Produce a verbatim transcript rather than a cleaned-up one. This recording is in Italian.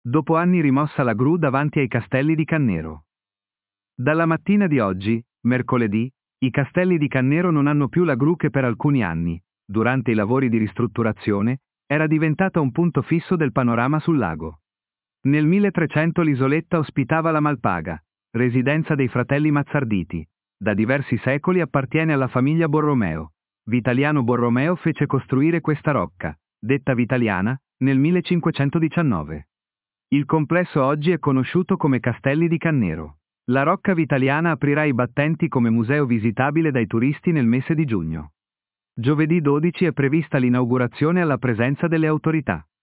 Dopo anni rimossa la gru davanti ai castelli di Cannero. Dalla mattina di oggi, mercoledì, i castelli di Cannero non hanno più la gru che per alcuni anni, durante i lavori di ristrutturazione, era diventata un punto fisso del panorama sul lago. Nel milletrecento l'isoletta ospitava la Malpaga, residenza dei fratelli Mazzarditi. Da diversi secoli appartiene alla famiglia Borromeo. Vitaliano Borromeo fece costruire questa rocca, detta Vitaliana, nel millecinquecentodiciannove. Il complesso oggi è conosciuto come Castelli di Cannero. La Rocca Vitaliana aprirà i battenti come museo visitabile dai turisti nel mese di giugno. Giovedì dodici è prevista l'inaugurazione alla presenza delle autorità.